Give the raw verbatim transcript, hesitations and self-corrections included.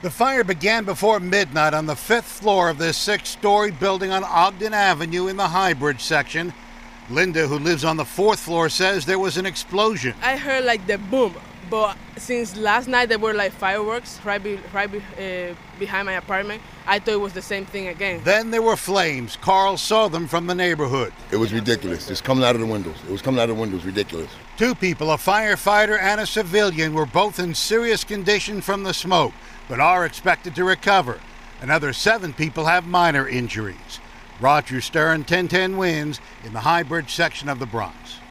The fire began before midnight on the fifth floor of this six-story building on Ogden Avenue in the Highbridge section. Linda, who lives on the fourth floor, says there was an explosion. I heard like the boom, but since last night there were like fireworks right, be, right be, uh, behind my apartment, I thought it was the same thing again. Then there were flames. Carl saw them from the neighborhood. It was ridiculous. It's coming out of the windows. It was coming out of the windows. Ridiculous. Two people, a firefighter and a civilian, were both in serious condition from the smoke, but are expected to recover. Another seven people have minor injuries. Roger Stern, ten ten Wins, in the Highbridge section of the Bronx.